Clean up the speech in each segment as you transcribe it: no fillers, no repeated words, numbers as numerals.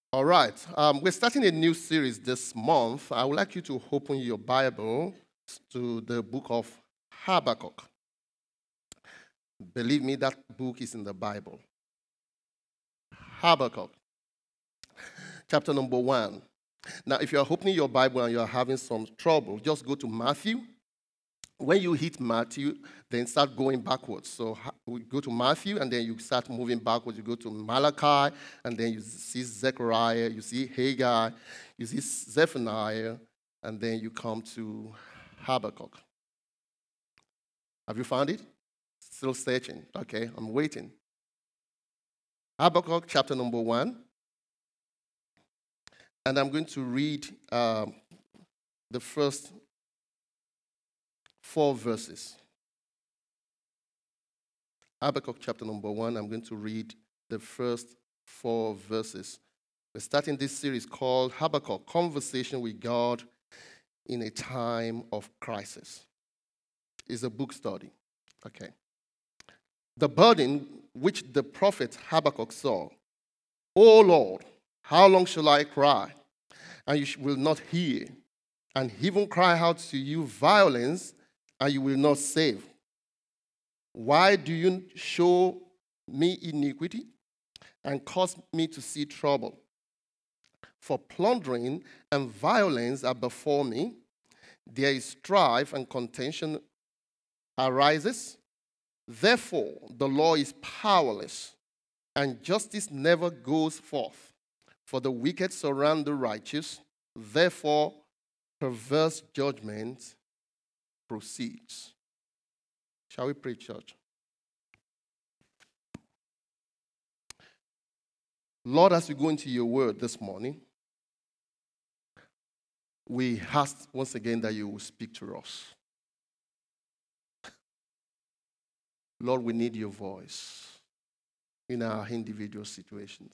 All right. We're starting a new series this month. I would like you to open your Bible to the book of Habakkuk. Believe me, that book is in the Bible. Habakkuk, chapter number 1. Now, if you're opening your Bible and you're having some trouble, just go to Matthew. When you hit Matthew, then start going backwards. So we go to Matthew, and then you start moving backwards. You go to Malachi, and then you see Zechariah, you see Haggai, you see Zephaniah, and then you come to Habakkuk. Have you found it? Still searching. Okay, I'm waiting. Habakkuk chapter number 1, and I'm going to read the first 4 verses. Habakkuk chapter number 1, I'm going to read the first 4 verses. We're starting this series called Habakkuk, Conversation with God in a Time of Crisis. It's a book study. Okay. The burden which the prophet Habakkuk saw. O Lord, how long shall I cry, and you will not hear, and even cry out to you violence, and you will not save? Why do you show me iniquity and cause me to see trouble? For plundering and violence are before me. There is strife and contention arises. Therefore, the law is powerless, and justice never goes forth. For the wicked surround the righteous. Therefore, perverse judgment proceeds. Shall we pray, church? Lord, as we go into your word this morning, we ask once again that you will speak to us. Lord, we need your voice in our individual situations.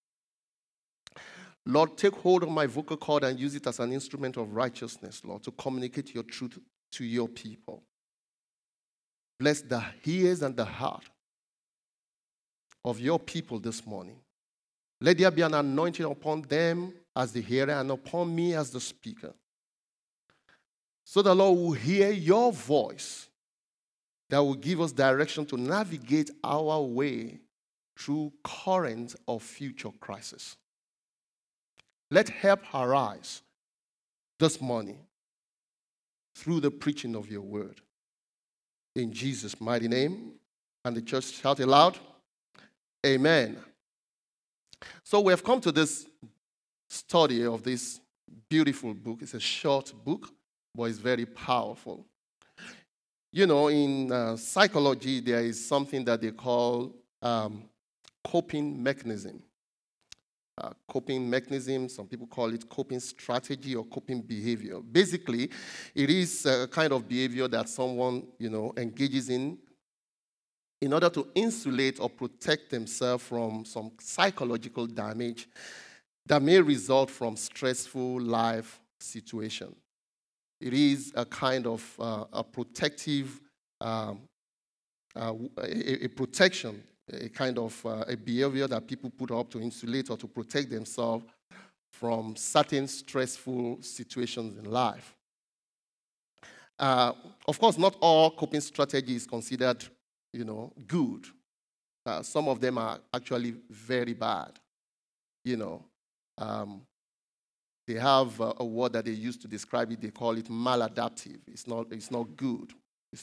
Lord, take hold of my vocal cord and use it as an instrument of righteousness, Lord, to communicate your truth to your people. Bless the ears and the heart of your people this morning. Let there be an anointing upon them as the hearer and upon me as the speaker. So the Lord will hear your voice that will give us direction to navigate our way through current or future crisis. Let help arise this morning through the preaching of your word. In Jesus' mighty name. And the church shout aloud, Amen. So we have come to this study of this beautiful book. It's a short book, but it's very powerful. You know, in psychology, there is something that they call coping mechanism. Coping mechanism, some people call it coping strategy or coping behavior. Basically, it is a kind of behavior that someone, engages in order to insulate or protect themselves from some psychological damage that may result from stressful life situation. It is a kind of a protective, a protection, a kind of a behavior that people put up to insulate or to protect themselves from certain stressful situations in life. Of course, not all coping strategies considered, good. Some of them are actually very bad. They have a word that they use to describe it. They call it maladaptive. It's not good. It's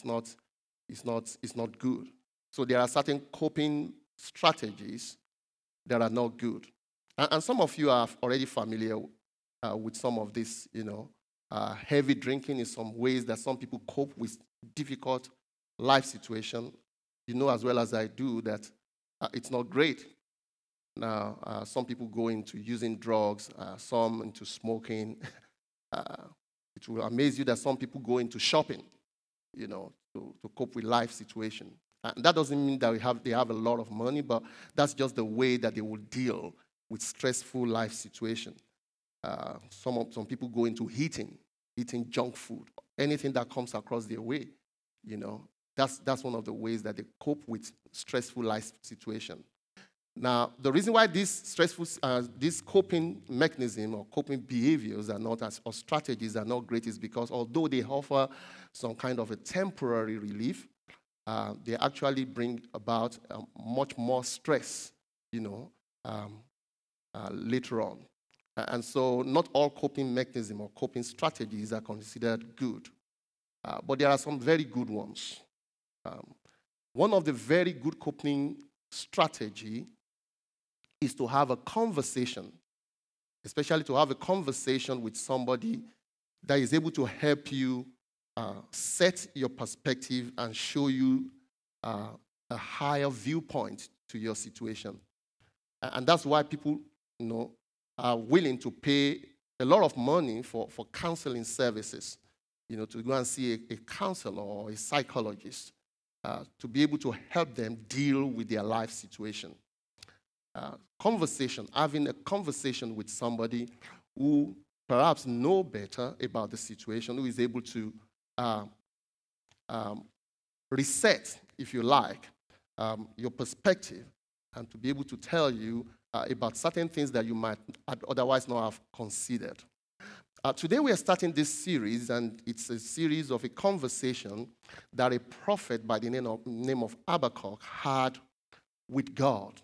not good. So there are certain coping strategies that are not good. And some of you are already familiar with some of this, heavy drinking in some ways that some people cope with difficult life situation. You know as well as I do that it's not great. Now, some people go into using drugs, some into smoking. It will amaze you that some people go into shopping, to cope with life situation. And that doesn't mean that they have a lot of money, but that's just the way that they will deal with stressful life situation. Some people go into eating junk food, anything that comes across their way. That's one of the ways that they cope with stressful life situation. Now, the reason why these coping mechanism or coping behaviors are not or strategies are not great is because although they offer some kind of a temporary relief, they actually bring about much more stress, later on. And so not all coping mechanisms or coping strategies are considered good. But there are some very good ones. One of the very good coping strategy is to have a conversation, especially to have a conversation with somebody that is able to help you set your perspective and show you a higher viewpoint to your situation. And that's why people, are willing to pay a lot of money for counseling services, to go and see a counselor or a psychologist to be able to help them deal with their life situation. Having a conversation with somebody who perhaps know better about the situation, who is able to reset, if you like, your perspective, and to be able to tell you about certain things that you might otherwise not have considered. Today we are starting this series, and it's a series of a conversation that a prophet by the name of Habakkuk had with God.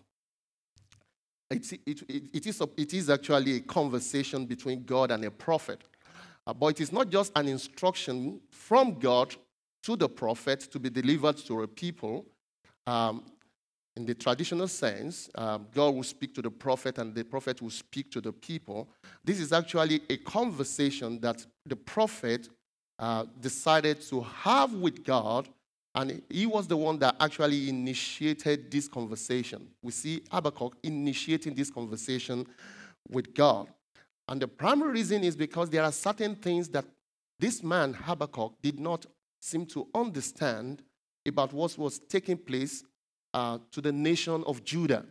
It is actually a conversation between God and a prophet. But it is not just an instruction from God to the prophet to be delivered to a people. In the traditional sense, God will speak to the prophet and the prophet will speak to the people. This is actually a conversation that the prophet decided to have with God, and he was the one that actually initiated this conversation. We see Habakkuk initiating this conversation with God. And the primary reason is because there are certain things that this man, Habakkuk, did not seem to understand about what was taking place to the nation of Judah.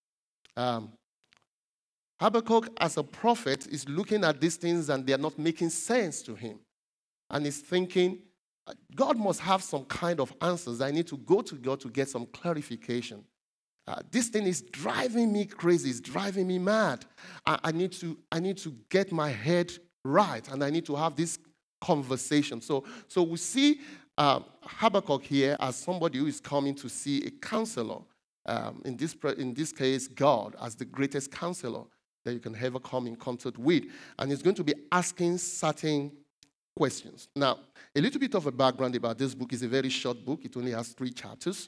Habakkuk, as a prophet, is looking at these things and they are not making sense to him. And he's thinking, God must have some kind of answers. I need to go to God to get some clarification. This thing is driving me crazy. It's driving me mad. I need to get my head right, and I need to have this conversation. So we see Habakkuk here as somebody who is coming to see a counselor. In this case, God as the greatest counselor that you can ever come in contact with, and he's going to be asking certain questions. Now, a little bit of a background about this book. Is a very short book. It only has 3 chapters.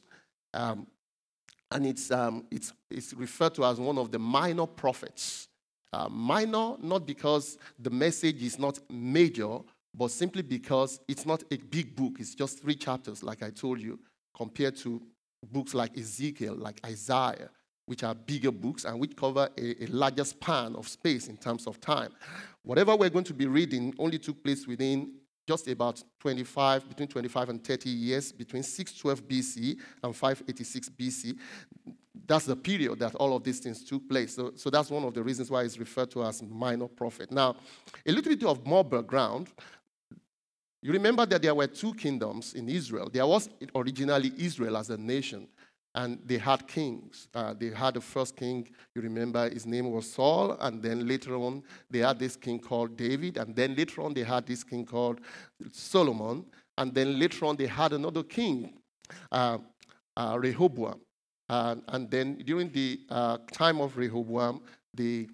And it's referred to as one of the minor prophets. Minor, not because the message is not major, but simply because it's not a big book. It's just 3 chapters, like I told you, compared to books like Ezekiel, like Isaiah, which are bigger books and which cover a larger span of space in terms of time. Whatever we're going to be reading only took place within just about between 25 and 30 years, between 612 BC and 586 BC. That's the period that all of these things took place. So that's one of the reasons why it's referred to as minor prophet. Now, a little bit of more background. You remember that there were 2 kingdoms in Israel. There was originally Israel as a nation, and they had kings. They had the first king, you remember, his name was Saul, and then later on, they had this king called David, and then later on, they had this king called Solomon, and then later on, they had another king, Rehoboam. And then during the time of Rehoboam, the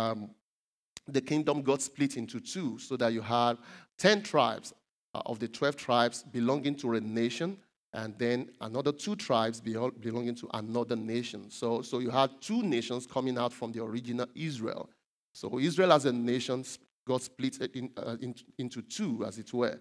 kingdom got split into 2, so that you had 10 tribes of the 12 tribes belonging to a nation, and then another 2 tribes belonging to another nation. So you had 2 nations coming out from the original Israel. So Israel as a nation got split into 2, as it were.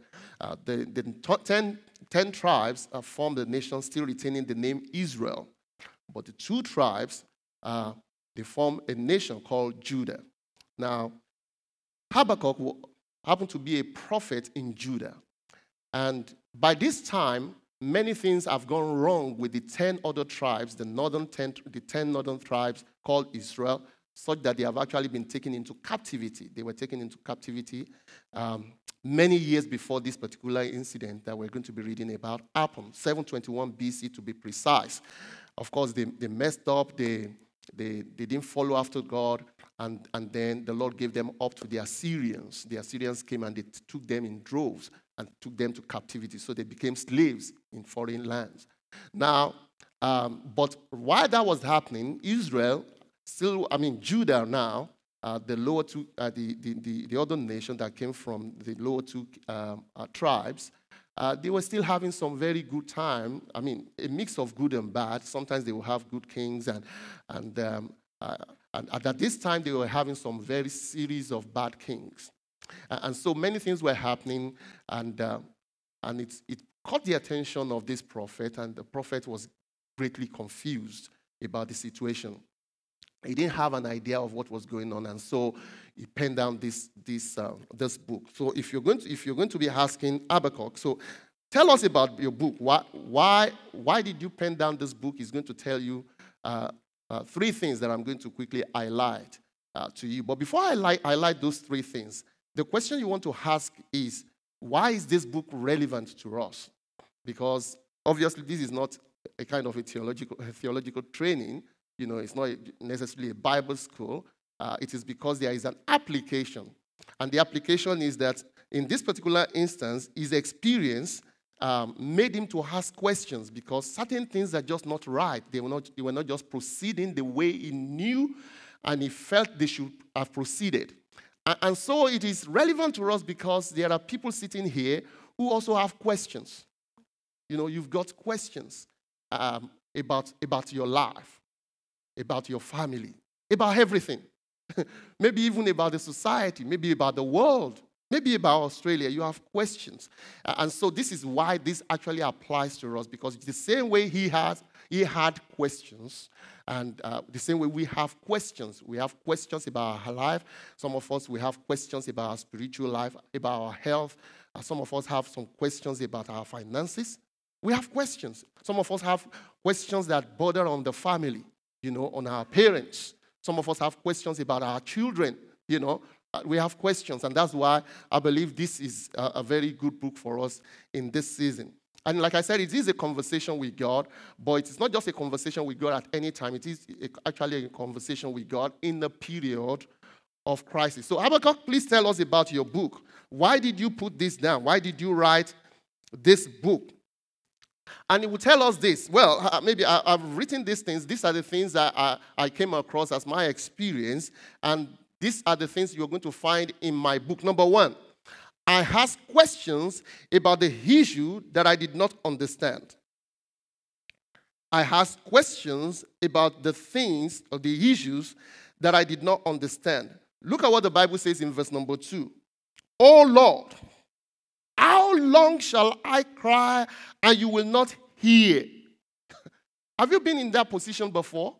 The 10 tribes formed the nation, still retaining the name Israel. But the 2 tribes, they form a nation called Judah. Now, Habakkuk happened to be a prophet in Judah. And by this time, many things have gone wrong with the 10 other tribes, the 10 northern tribes called Israel, such that they have actually been taken into captivity. They were taken into captivity many years before this particular incident that we're going to be reading about happened, 721 BC to be precise. Of course, they messed up. They They didn't follow after God, and then the Lord gave them up to the Assyrians. The Assyrians came and they took them in droves and took them to captivity. So they became slaves in foreign lands. Now, but while that was happening, Israel, Judah now, the lower two, the other nation that came from the lower two tribes, they were still having some very good time. I mean, a mix of good and bad. Sometimes they will have good kings, and at this time they were having some very series of bad kings, and so many things were happening, and it caught the attention of this prophet, and the prophet was greatly confused about the situation. He didn't have an idea of what was going on, and so he penned down this book. So if you're going to be asking Habakkuk, so tell us about your book. Why did you pen down this book? He's going to tell you three things that I'm going to quickly highlight to you. But before I highlight those three things, the question you want to ask is, why is this book relevant to us? Because obviously this is not a kind of a theological training. You know, it's not necessarily a Bible school. It is because there is an application. And the application is that in this particular instance, his experience made him to ask questions, because certain things are just not right. They were not just proceeding the way he knew and he felt they should have proceeded. And so it is relevant to us because there are people sitting here who also have questions. You know, you've got questions about your life, about your family, about everything. Maybe even about the society, maybe about the world, maybe about Australia. You have questions. And so this is why this actually applies to us, because it's the same way he had questions, and the same way we have questions. We have questions about our life. Some of us, we have questions about our spiritual life, about our health. Some of us have some questions about our finances. We have questions. Some of us have questions that border on the family, you know, on our parents. Some of us have questions about our children, you know. We have questions, and that's why I believe this is a very good book for us in this season. And like I said, it is a conversation with God, but it's not just a conversation with God at any time. It is actually a conversation with God in the period of crisis. So Habakkuk, please tell us about your book. Why did you put this down? Why did you write this book? And he will tell us this. Well, maybe I've written these things. These are the things that I came across as my experience. And these are the things you're going to find in my book. Number one, I asked questions about the issue that I did not understand. I asked questions about the things or the issues that I did not understand. Look at what the Bible says in verse number 2. Oh Lord, how long shall I cry and you will not hear? Have you been in that position before?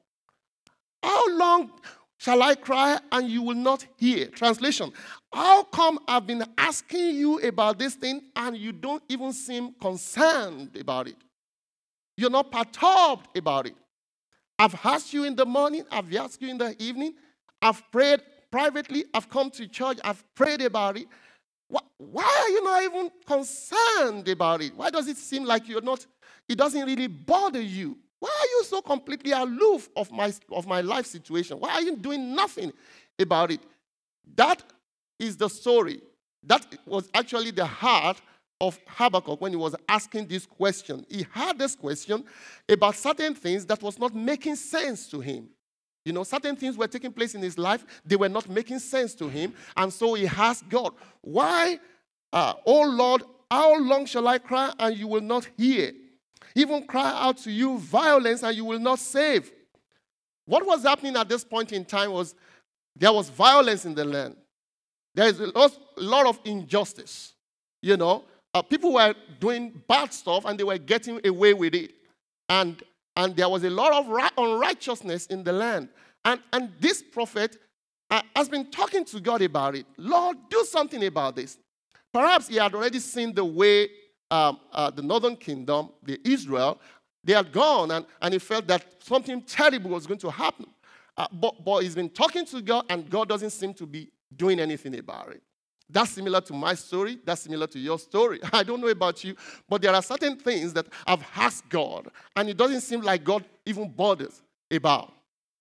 How long shall I cry and you will not hear? Translation, how come I've been asking you about this thing and you don't even seem concerned about it? You're not perturbed about it. I've asked you in the morning, I've asked you in the evening, I've prayed privately, I've come to church, I've prayed about it. Why are you not even concerned about it? Why does it seem like you're not, it doesn't really bother you? Why are you so completely aloof of my life situation? Why are you doing nothing about it? That is the story. That was actually the heart of Habakkuk when he was asking this question. He had this question about certain things that was not making sense to him. You know, certain things were taking place in his life. They were not making sense to him. And so he asked God, why, oh Lord, how long shall I cry and you will not hear? Even cry out to you violence and you will not save. What was happening at this point in time was there was violence in the land. There is a lot of injustice. You know, people were doing bad stuff and they were getting away with it. And there was a lot of unrighteousness in the land. And this prophet has been talking to God about it. Lord, do something about this. Perhaps he had already seen the way the northern kingdom, the Israel, they had gone, and he felt that something terrible was going to happen. But he's been talking to God, and God doesn't seem to be doing anything about it. That's similar to my story. That's similar to your story. I don't know about you, but there are certain things that I've asked God, and it doesn't seem like God even bothers about.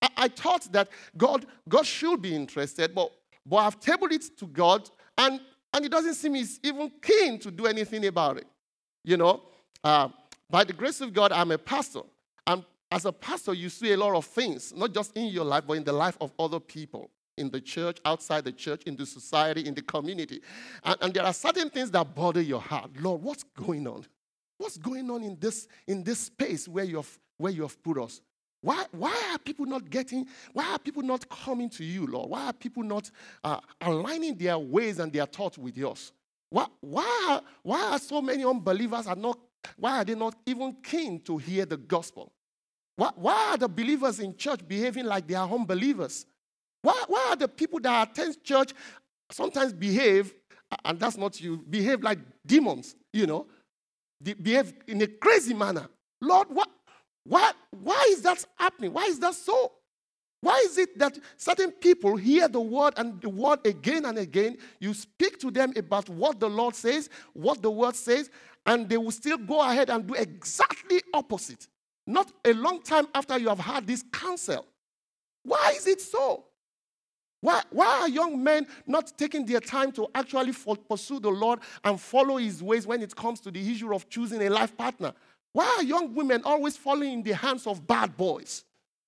I thought that God should be interested, but I've tabled it to God, and it doesn't seem he's even keen to do anything about it. You know, by the grace of God, I'm a pastor. And as a pastor, you see a lot of things, not just in your life, but in the life of other people, in the church, outside the church, in the society, in the community. And there are certain things that bother your heart. Lord, what's going on? What's going on in this space where you have put us? Why are people not coming to you, Lord? Why are people not aligning their ways and their thoughts with yours? Why are so many unbelievers why are they not even keen to hear the gospel? Why are the believers in church behaving like they are unbelievers? Why are the people that attend church sometimes behave, and that's not you, behave like demons, you know? They behave in a crazy manner. Lord, why is that happening? Why is that so? Why is it that certain people hear the word and the word again and again? You speak to them about what the Lord says, what the word says, and they will still go ahead and do exactly opposite. Not a long time after you have had this counsel. Why is it so? Why are young men not taking their time to actually pursue the Lord and follow his ways when it comes to the issue of choosing a life partner? Why are young women always falling in the hands of bad boys?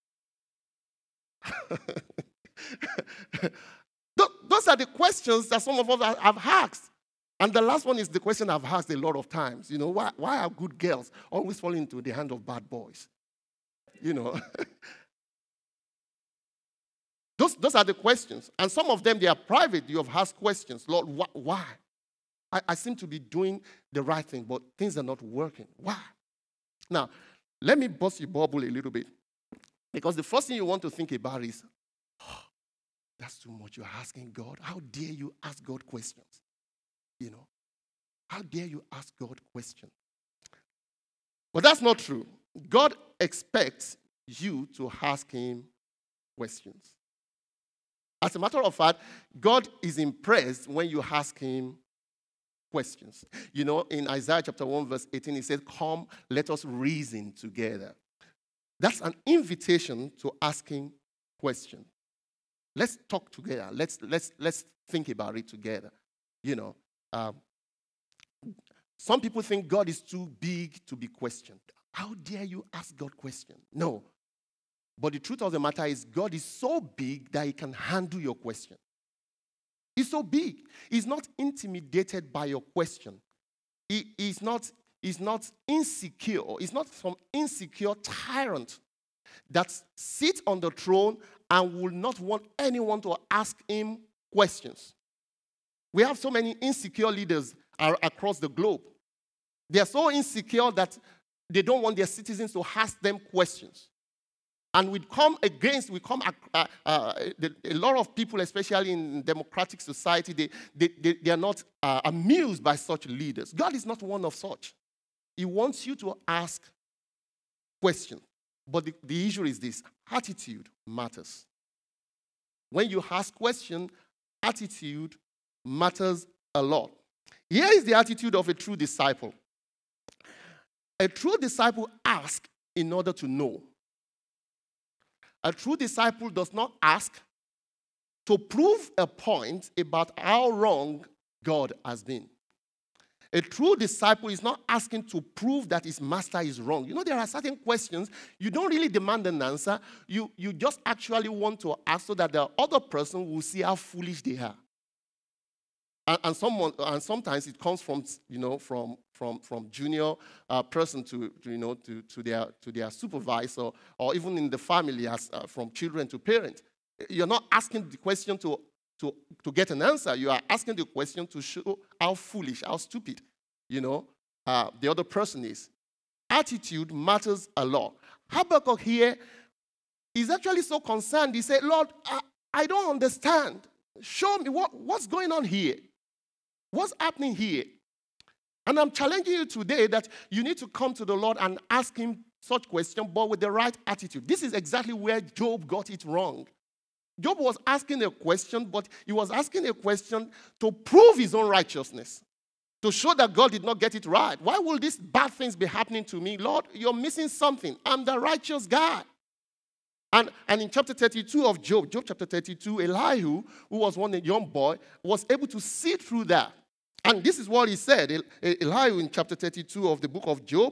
Those are the questions that some of us have asked. And the last one is the question I've asked a lot of times. You know, why are good girls always falling into the hand of bad boys? You know. Those are the questions. And some of them, they are private. You have asked questions. Lord, why? I seem to be doing the right thing, but things are not working. Why? Now, let me bust your bubble a little bit. Because the first thing you want to think about is, that's too much you're asking God. How dare you ask God questions? You know, how dare you ask God questions? But that's not true. God expects you to ask him questions. As a matter of fact, God is impressed when you ask him questions. You know, in Isaiah chapter 1, verse 18, he says, come, let us reason together. That's an invitation to asking questions. Let's talk together. Let's think about it together. You know, some people think God is too big to be questioned. How dare you ask God questions? No. But the truth of the matter is God is so big that he can handle your question. He's so big. He's not intimidated by your question. He's not insecure. He's not some insecure tyrant that sits on the throne and will not want anyone to ask him questions. We have so many insecure leaders across the globe. They are so insecure that they don't want their citizens to ask them questions. And a lot of people, especially in democratic society, they are not amused by such leaders. God is not one of such. He wants you to ask questions. But the issue is this: attitude matters. When you ask questions, attitude matters a lot. Here is the attitude of a true disciple. A true disciple asks in order to know. A true disciple does not ask to prove a point about how wrong God has been. A true disciple is not asking to prove that his master is wrong. You know, there are certain questions you don't really demand an answer. You just actually want to ask so that the other person will see how foolish they are. And sometimes it comes from junior person to their supervisor, or even in the family, as from children to parents. You're not asking the question to get an answer. You are asking the question to show how foolish, how stupid, the other person is. Attitude matters a lot. Habakkuk here is actually so concerned. He said, Lord, I don't understand. Show me what's going on here. What's happening here? And I'm challenging you today that you need to come to the Lord and ask him such questions, but with the right attitude. This is exactly where Job got it wrong. Job was asking a question, but he was asking a question to prove his own righteousness, to show that God did not get it right. Why will these bad things be happening to me? Lord, you're missing something. I'm the righteous guy. And in chapter 32 of Job chapter 32, Elihu, who was one young boy, was able to see through that. And this is what he said. Elihu in chapter 32 of the book of Job.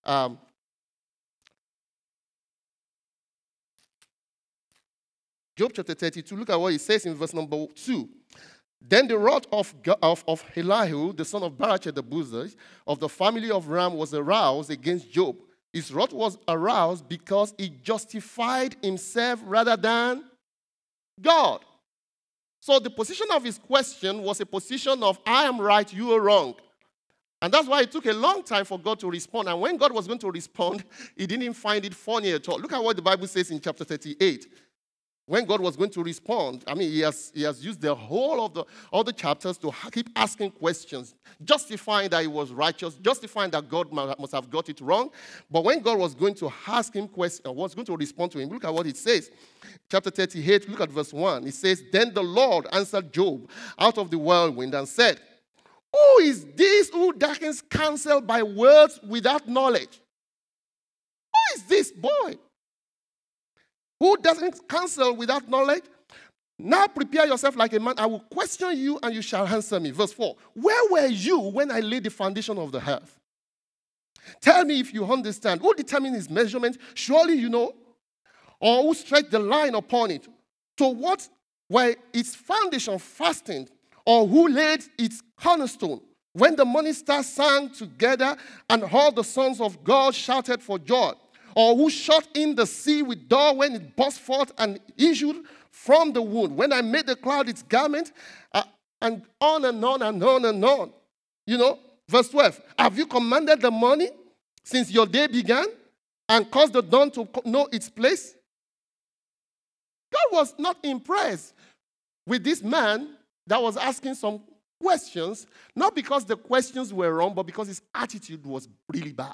Job chapter 32, look at what he says in verse number 2. Then the wrath of Elihu, the son of Barachel the Buzite, of the family of Ram, was aroused against Job. His wrath was aroused because he justified himself rather than God. So the position of his question was a position of, I am right, you are wrong. And that's why it took a long time for God to respond. And when God was going to respond, he didn't find it funny at all. Look at what the Bible says in chapter 38. When God was going to respond, I mean, he has used the whole of all the chapters to keep asking questions, justifying that he was righteous, justifying that God must have got it wrong. But when God was going to ask him questions, was going to respond to him, look at what it says. Chapter 38, look at verse 1. It says, Then the Lord answered Job out of the whirlwind and said, Who is this who darkens counsel by words without knowledge? Who is this boy? Who doesn't counsel without knowledge? Now prepare yourself like a man. I will question you and you shall answer me. Verse 4. Where were you when I laid the foundation of the earth? Tell me if you understand. Who determined its measurement? Surely you know. Or who stretched the line upon it? To what were its foundation fastened? Or who laid its cornerstone? When the morning stars sang together and all the sons of God shouted for joy? Or who shut in the sea with door when it burst forth and issued from the wound? When I made the cloud its garment, and on and on and on and on. You know, verse 12. Have you commanded the morning since your day began and caused the dawn to know its place? God was not impressed with this man that was asking some questions, not because the questions were wrong, but because his attitude was really bad.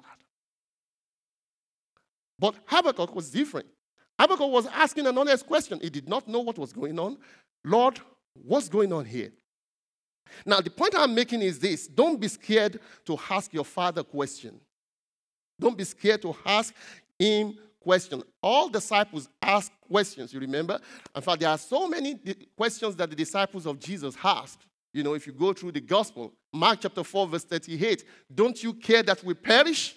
But Habakkuk was different. Habakkuk was asking an honest question. He did not know what was going on. Lord, what's going on here? Now, the point I'm making is this. Don't be scared to ask your father questions. Don't be scared to ask him questions. All disciples ask questions, you remember? In fact, there are so many questions that the disciples of Jesus asked. You know, if you go through the gospel, Mark chapter 4, verse 38, don't you care that we perish?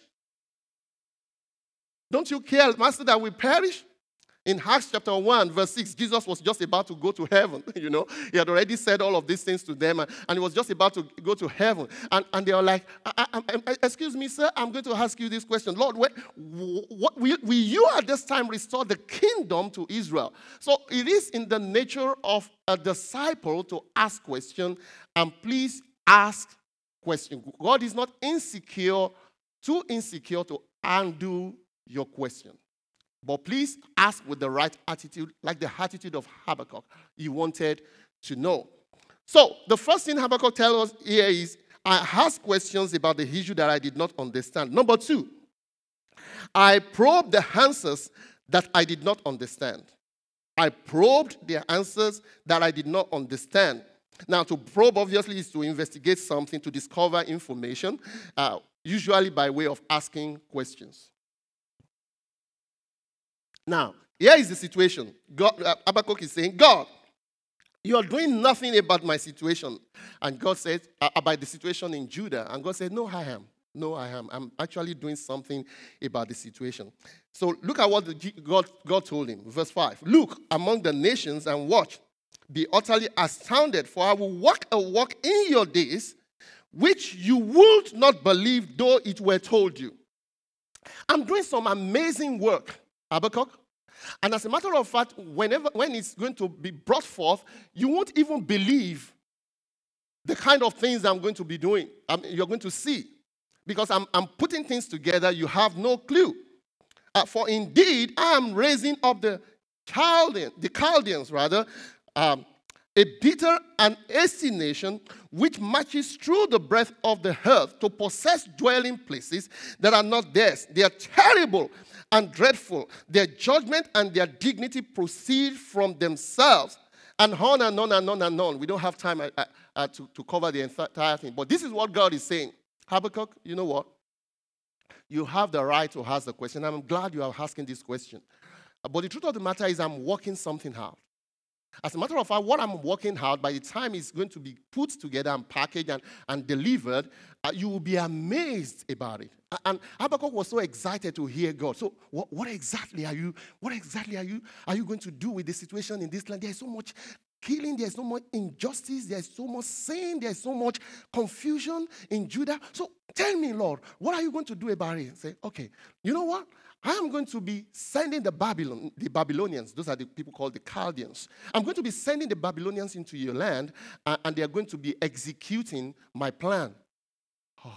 Don't you care, Master, that we perish? In Acts chapter 1, verse 6, Jesus was just about to go to heaven, you know. He had already said all of these things to them, and he was just about to go to heaven. And they were like, excuse me, sir, I'm going to ask you this question. Lord, will you at this time restore the kingdom to Israel? So it is in the nature of a disciple to ask questions, and please ask questions. God is not too insecure to undo your question. But please ask with the right attitude, like the attitude of Habakkuk. He wanted to know. So the first thing Habakkuk tells us here is, I asked questions about the issue that I did not understand. Number 2, I probed the answers that I did not understand. I probed the answers that I did not understand. Now, to probe, obviously, is to investigate something, to discover information, usually by way of asking questions. Now, here is the situation. Habakkuk is saying, God, you are doing nothing about my situation. And God said, about the situation in Judah. And God said, no, I am. No, I am. I'm actually doing something about the situation. So look at what God told him. Verse 5. Look among the nations and watch. Be utterly astounded, for I will work a work in your days, which you would not believe, though it were told you. I'm doing some amazing work, Habakkuk. And as a matter of fact, when it's going to be brought forth, you won't even believe the kind of things I'm going to be doing. You're going to see. Because I'm putting things together, you have no clue. For indeed, I am raising up the Chaldeans, a bitter and hasty nation which marches through the breadth of the earth to possess dwelling places that are not theirs. They are terrible and dreadful. Their judgment and their dignity proceed from themselves. And on and on and on and on. We don't have time to cover the entire thing. But this is what God is saying. Habakkuk, you know what? You have the right to ask the question. I'm glad you are asking this question. But the truth of the matter is I'm working something out. As a matter of fact, what I'm working out, by the time it's going to be put together and packaged and delivered, you will be amazed about it. And Habakkuk was so excited to hear God. So what exactly are you going to do with the situation in this land? There's so much killing, there's so much injustice, there's so much sin, there's so much confusion in Judah. So tell me, Lord, what are you going to do about it? Say, okay, you know what? I am going to be sending the Babylonians, those are the people called the Chaldeans. I'm going to be sending the Babylonians into your land, and they are going to be executing my plan. Oh.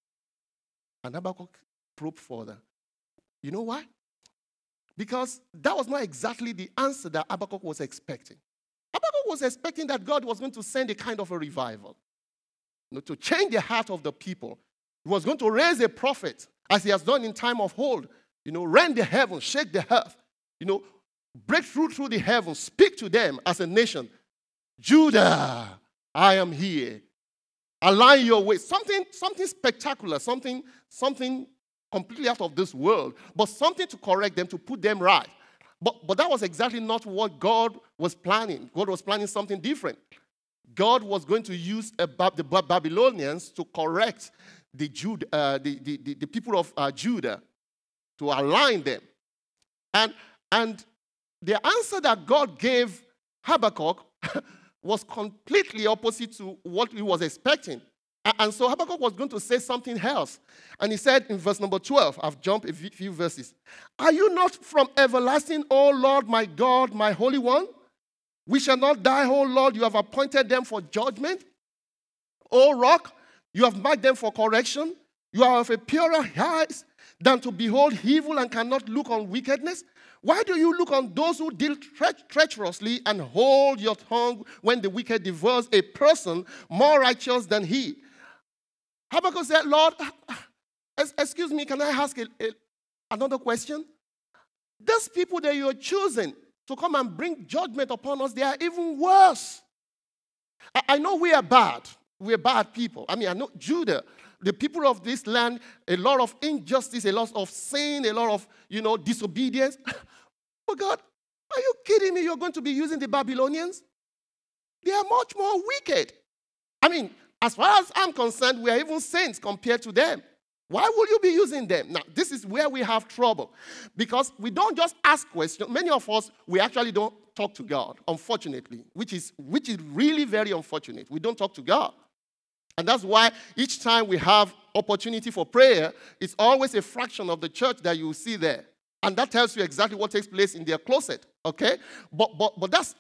And Habakkuk probed further. You know why? Because that was not exactly the answer that Habakkuk was expecting. Habakkuk was expecting that God was going to send a kind of a revival, to change the heart of the people. He was going to raise a prophet, as he has done in time of old. Rend the heavens, shake the earth, break through the heavens, speak to them as a nation. Judah, I am here. Align your ways. Something spectacular, something completely out of this world, but something to correct them, to put them right. But that was exactly not what God was planning. God was planning something different. God was going to use the Babylonians to correct the people of Judah, to align them. And the answer that God gave Habakkuk was completely opposite to what he was expecting. And so Habakkuk was going to say something else. And he said in verse number 12, I've jumped a few verses. Are you not from everlasting, O Lord, my God, my Holy One? We shall not die, O Lord. You have appointed them for judgment. O Rock, you have marked them for correction. You are of a purer eyes than to behold evil and cannot look on wickedness? Why do you look on those who deal treacherously and hold your tongue when the wicked devours a person more righteous than he? Habakkuk said, Lord, excuse me, can I ask another question? These people that you're choosing to come and bring judgment upon us, they are even worse. I know we are bad. We're bad people. I know Judah, the people of this land, a lot of injustice, a lot of sin, a lot of, disobedience. Oh God, are you kidding me? You're going to be using the Babylonians? They are much more wicked. As far as I'm concerned, we are even saints compared to them. Why would you be using them? Now, this is where we have trouble. Because we don't just ask questions. Many of us, we actually don't talk to God, unfortunately, which is really very unfortunate. We don't talk to God. And that's why each time we have opportunity for prayer, it's always a fraction of the church that you see there. And that tells you exactly what takes place in their closet, okay? But that's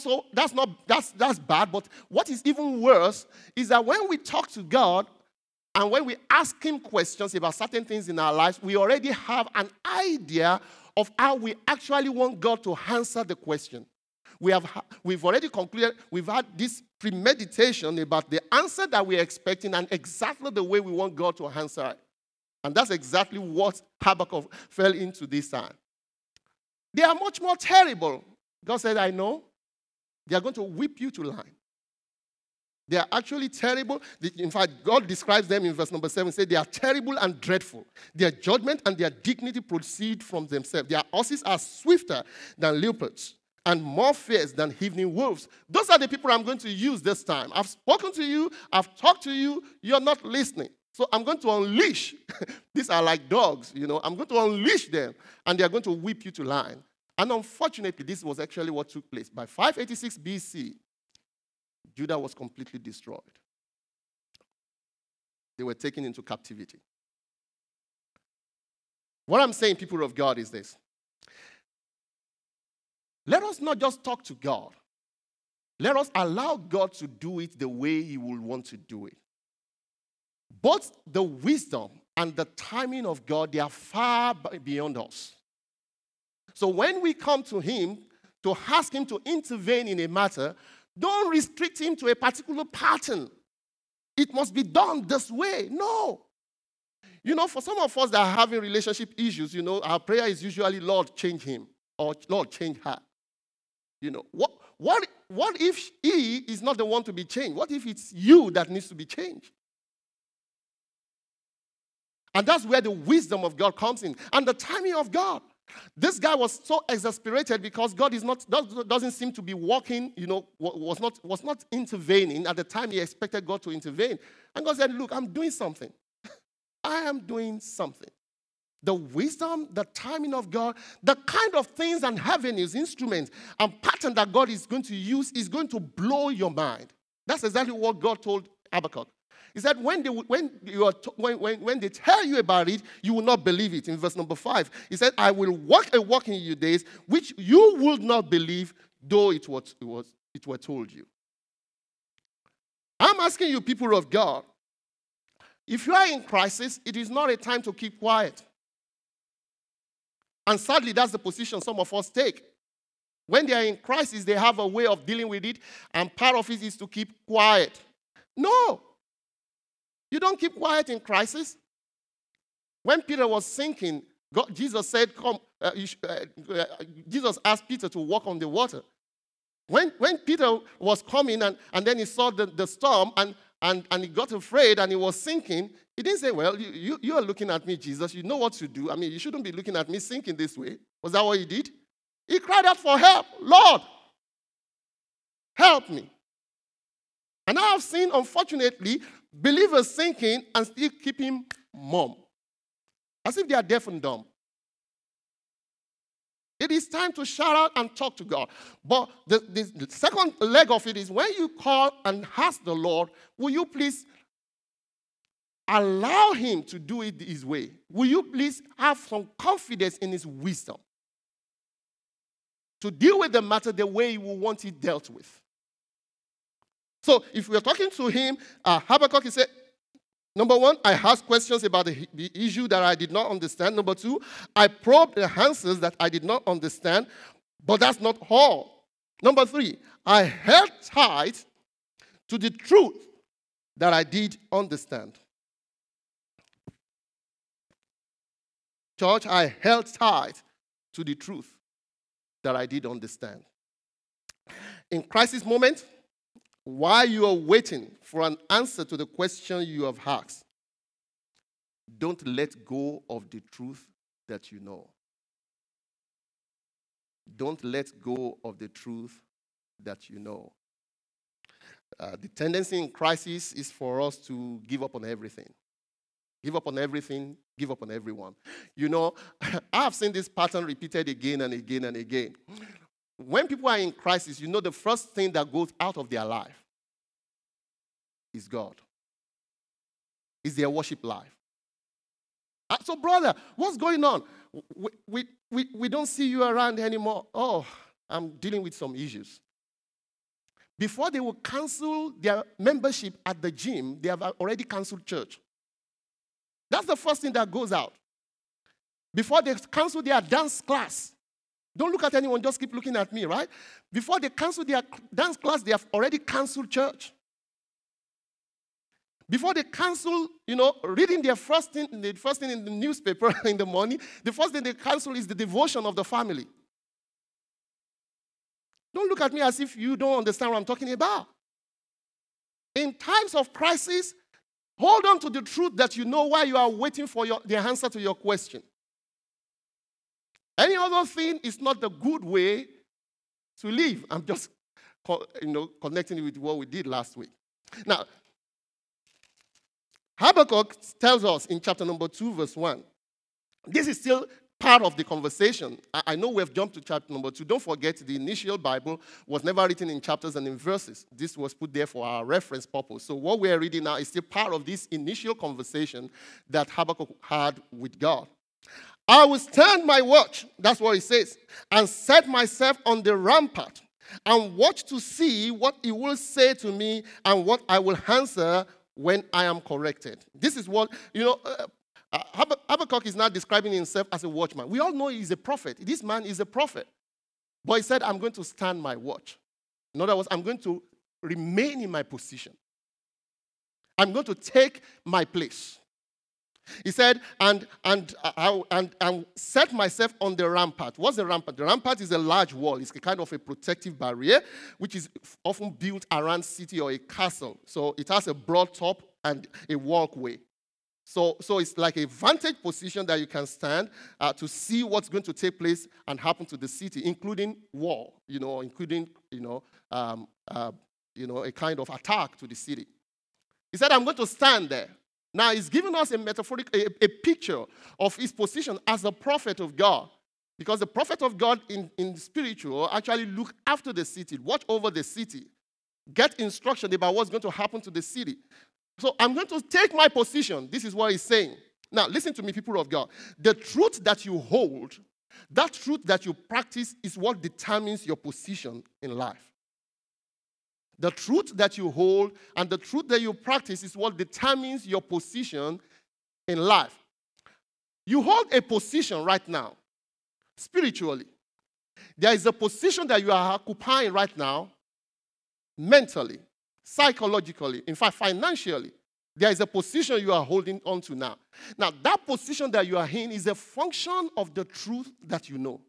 bad. But what is even worse is that when we talk to God and when we ask him questions about certain things in our lives, we already have an idea of how we actually want God to answer the question. We've already concluded, we've had this premeditation about the answer that we're expecting and exactly the way we want God to answer it. And that's exactly what Habakkuk fell into this time. They are much more terrible. God said, I know. They are going to whip you to line. They are actually terrible. In fact, God describes them in verse number 7, says they are terrible and dreadful. Their judgment and their dignity proceed from themselves. Their horses are swifter than leopards and more fierce than evening wolves. Those are the people I'm going to use this time. I've spoken to you. I've talked to you. You're not listening. So I'm going to unleash. These are like dogs, I'm going to unleash them, and they're going to whip you to line. And unfortunately, this was actually what took place. By 586 BC, Judah was completely destroyed. They were taken into captivity. What I'm saying, people of God, is this. Let us not just talk to God. Let us allow God to do it the way he will want to do it. Both the wisdom and the timing of God, they are far beyond us. So when we come to him to ask him to intervene in a matter, don't restrict him to a particular pattern. It must be done this way. No. For some of us that are having relationship issues, our prayer is usually, Lord, change him, or Lord, change her. What if he is not the one to be changed? What if it's you that needs to be changed? And that's where the wisdom of God comes in, and the timing of God. This guy was so exasperated because God doesn't seem to be working, was not intervening at the time he expected God to intervene. And God said, look, I'm doing something. I am doing something. The wisdom, the timing of God, the kind of things and avenues, instruments, and pattern that God is going to use is going to blow your mind. That's exactly what God told Habakkuk. He said, when they tell you about it, you will not believe it. In verse number 5, he said, I will work a work in your days, which you would not believe, though it were told you. I'm asking you, people of God, if you are in crisis, it is not a time to keep quiet. And sadly, that's the position some of us take. When they are in crisis, they have a way of dealing with it, and part of it is to keep quiet. No. You don't keep quiet in crisis. When Peter was sinking, Jesus said, "Come." Jesus asked Peter to walk on the water. When Peter was coming and then he saw the storm and he got afraid and he was sinking, he didn't say, well, you are looking at me, Jesus. You know what to do. I mean, you shouldn't be looking at me sinking this way. Was that what he did? He cried out for help. Lord, help me. And I have seen, unfortunately, believers sinking and still keeping mum, as if they are deaf and dumb. It is time to shout out and talk to God. But the second leg of it is when you call and ask the Lord, will you please allow him to do it his way? Will you please have some confidence in his wisdom to deal with the matter the way you will want it dealt with? So if we are talking to him, Habakkuk, he said, number one, I asked questions about the issue that I did not understand. Number two, I probed the answers that I did not understand, but that's not all. Number three, I held tight to the truth that I did understand. Church, I held tight to the truth that I did understand. In crisis moments, while you are waiting for an answer to the question you have asked, don't let go of the truth that you know. Don't let go of the truth that you know. The tendency in crisis is for us to give up on everything. Give up on everything, give up on everyone. I have seen this pattern repeated again and again and again. When people are in crisis, the first thing that goes out of their life is God. Is their worship life. So, brother, what's going on? We don't see you around anymore. Oh, I'm dealing with some issues. Before they will cancel their membership at the gym, they have already canceled church. That's the first thing that goes out. Before they cancel their dance class, don't look at anyone, just keep looking at me, right? Before they cancel their dance class, they have already canceled church. Before they cancel, reading the first thing in the newspaper in the morning, the first thing they cancel is the devotion of the family. Don't look at me as if you don't understand what I'm talking about. In times of crisis, hold on to the truth that you know while you are waiting for the answer to your question. Any other thing is not the good way to live. I'm just connecting it with what we did last week. Now, Habakkuk tells us in chapter number 2, verse 1. This is still part of the conversation. I know we have jumped to chapter number 2. Don't forget, the initial Bible was never written in chapters and in verses. This was put there for our reference purpose. So what we are reading now is still part of this initial conversation that Habakkuk had with God. I will stand my watch, that's what it says, and set myself on the rampart and watch to see what he will say to me and what I will answer when I am corrected. This is what, Habakkuk is not describing himself as a watchman. We all know he's a prophet. This man is a prophet. But he said, I'm going to stand my watch. In other words, I'm going to remain in my position. I'm going to take my place. He said, and set myself on the rampart. What's the rampart? The rampart is a large wall. It's a kind of a protective barrier, which is often built around a city or a castle. So it has a broad top and a walkway. So it's like a vantage position that you can stand to see what's going to take place and happen to the city, including war, including, a kind of attack to the city. He said, I'm going to stand there. Now, he's giving us a picture of his position as a prophet of God. Because the prophet of God in spiritual actually look after the city, watch over the city, get instruction about what's going to happen to the city. So I'm going to take my position. This is what he's saying. Now, listen to me, people of God. The truth that you hold, that truth that you practice is what determines your position in life. The truth that you hold and the truth that you practice is what determines your position in life. You hold a position right now, spiritually. There is a position that you are occupying right now, mentally, psychologically, in fact, financially. There is a position you are holding on to now. Now, that position that you are in is a function of the truth that you know.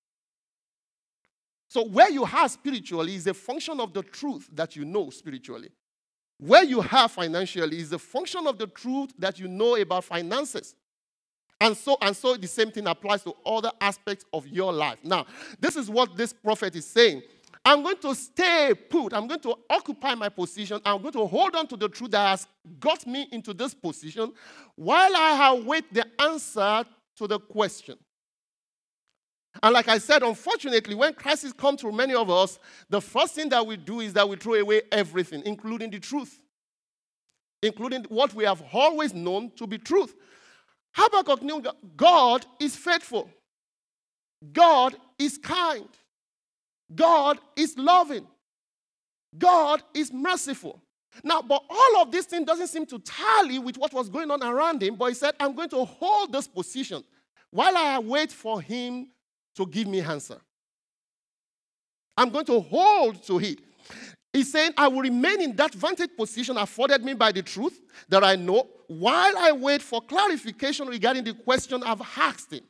So where you are spiritually is a function of the truth that you know spiritually. Where you are financially is a function of the truth that you know about finances. And so the same thing applies to other aspects of your life. Now, this is what this prophet is saying. I'm going to stay put. I'm going to occupy my position. I'm going to hold on to the truth that has got me into this position while I await the answer to the question. And like I said, unfortunately, when crisis comes to many of us, the first thing that we do is that we throw away everything, including the truth, including what we have always known to be truth. Habakkuk knew God is faithful. God is kind. God is loving. God is merciful. Now, but all of this thing doesn't seem to tally with what was going on around him, but he said, I'm going to hold this position while I wait for him to give me answer. I'm going to hold to it. He's saying, I will remain in that vantage position afforded me by the truth that I know while I wait for clarification regarding the question I've asked him.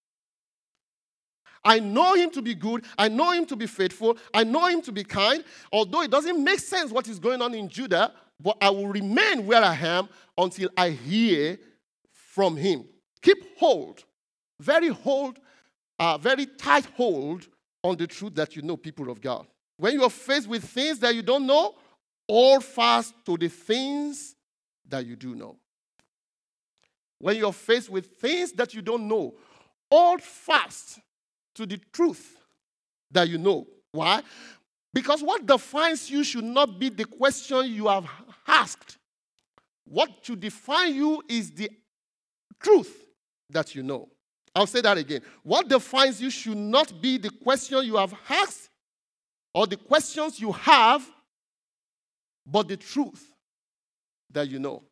I know him to be good. I know him to be faithful. I know him to be kind. Although it doesn't make sense what is going on in Judah, but I will remain where I am until I hear from him. Keep hold, very tight hold on the truth that you know, people of God. When you are faced with things that you don't know, hold fast to the things that you do know. When you are faced with things that you don't know, hold fast to the truth that you know. Why? Because what defines you should not be the question you have asked. What should define you is the truth that you know. I'll say that again. What defines you should not be the question you have asked or the questions you have, but the truth that you know.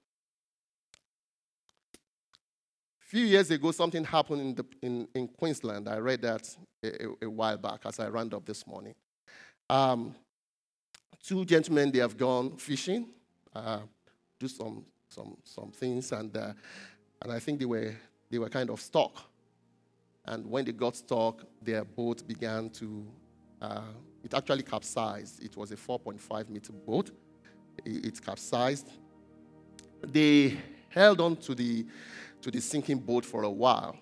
A few years ago, something happened in Queensland. I read that a while back as I ran up this morning. Two gentlemen, they have gone fishing, do some things, and I think they were kind of stuck. And when they got stuck, their boat began to, it actually capsized. It was a 4.5-meter boat. It capsized. They held on to the sinking boat for a while,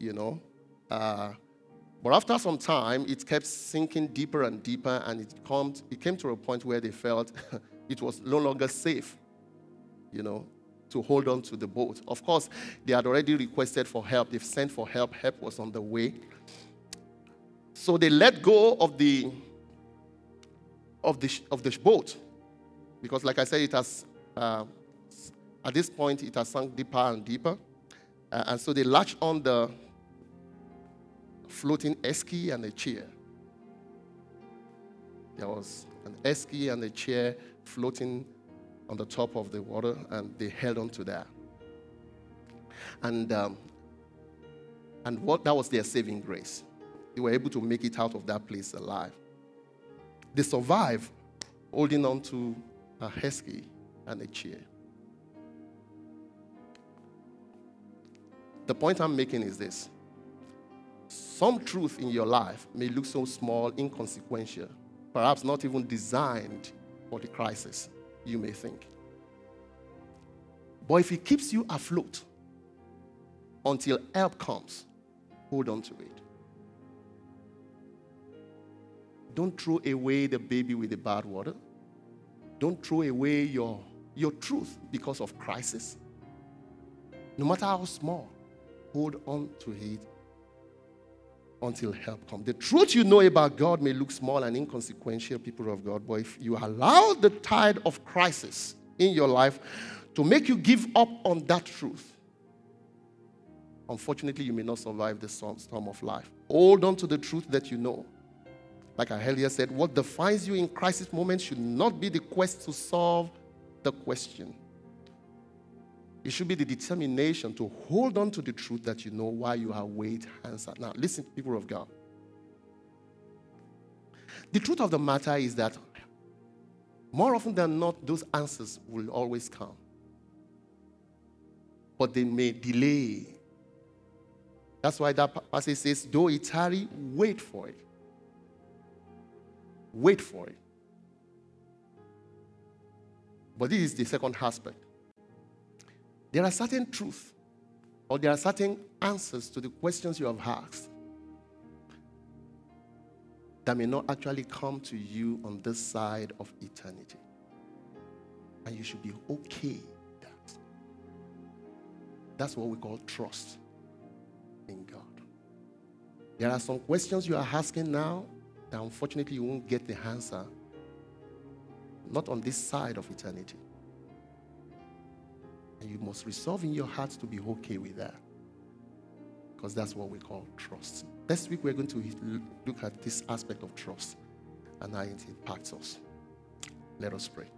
But after some time, it kept sinking deeper and deeper, and it came to a point where they felt it was no longer safe, to hold on to the boat. Of course, they had already requested for help. They've sent for help. Help was on the way. So they let go of the boat, because, like I said, it has at this point it has sunk deeper and deeper, and so they latched on the floating esky and a chair. There was an esky and a chair floating on the top of the water, and they held on to that. And that was their saving grace. They were able to make it out of that place alive. They survived holding on to a esky and a chair. The point I'm making is this. Some truth in your life may look so small, inconsequential, perhaps not even designed for the crisis you may think. But if it keeps you afloat until help comes, hold on to it. Don't throw away the baby with the bathwater. Don't throw away your truth because of crisis. No matter how small, hold on to it until help comes. The truth you know about God may look small and inconsequential, people of God, but if you allow the tide of crisis in your life to make you give up on that truth, unfortunately, you may not survive the storm of life. Hold on to the truth that you know. Like I earlier said, what defines you in crisis moments should not be the quest to solve the question. It should be the determination to hold on to the truth that you know while you await answer. Now, listen, people of God. The truth of the matter is that more often than not, those answers will always come. But they may delay. That's why that passage says, though it tarry, wait for it. Wait for it. But this is the second aspect. There are certain truths, or there are certain answers to the questions you have asked that may not actually come to you on this side of eternity. And you should be okay with that. That's what we call trust in God. There are some questions you are asking now that unfortunately you won't get the answer, not on this side of eternity. And you must resolve in your heart to be okay with that. Because that's what we call trust. Next week we're going to look at this aspect of trust and how it impacts us. Let us pray.